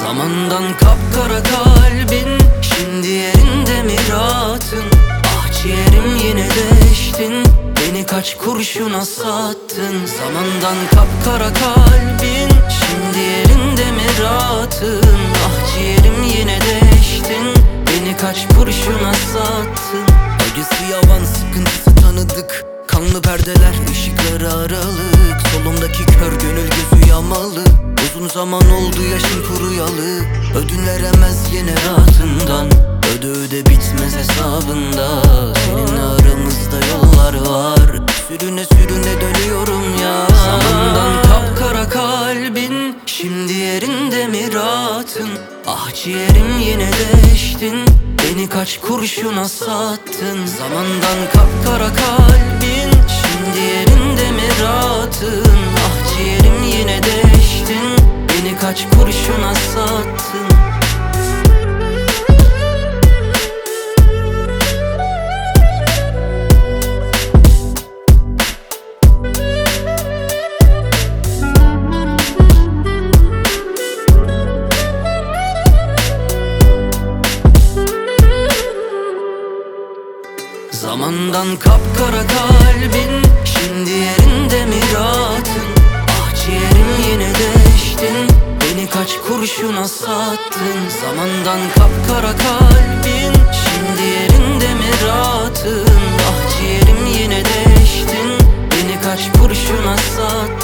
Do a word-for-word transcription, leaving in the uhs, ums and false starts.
Zamandan kapkara kalbin, şimdi yerinde mi rahatın? Ah ciğerim yine deştin, beni kaç kurşuna sattın. Zamandan kapkara kalbin, şimdi yerinde mi rahatın? Ah ciğerim yine deştin, beni kaç kurşuna sattın. Acısı yavan, sıkıntısı tanıdık, kanlı perdeler, ışıkları aralık. Solumdaki kör gönül gözü yamalı. Uzun zaman oldu yaşım kuruyalı. Ödün veremez yine rahatından, öde öde bitmez hesabında. Seninle aramızda yollar var, sürüne sürüne dönüyorum ya. Zamandan kapkara kalbin, şimdi yerinde mi rahatın? Ah ciğerim yine deştin, beni kaç kurşuna sattın. Zamandan kapkara kalbin, şimdi yerinde mi rahatın? Ah ciğerim yine deştin, beni kaç kurşuna sattın. Zamandan kapkara kalbin, şimdi yerinde mi rahatın? Ah ciğerim yine deştin, beni kaç kurşuna sattın. Zamandan kapkara kalbin, şimdi yerinde mi rahatın? Ah ciğerim yine deştin, beni kaç kurşuna sattın.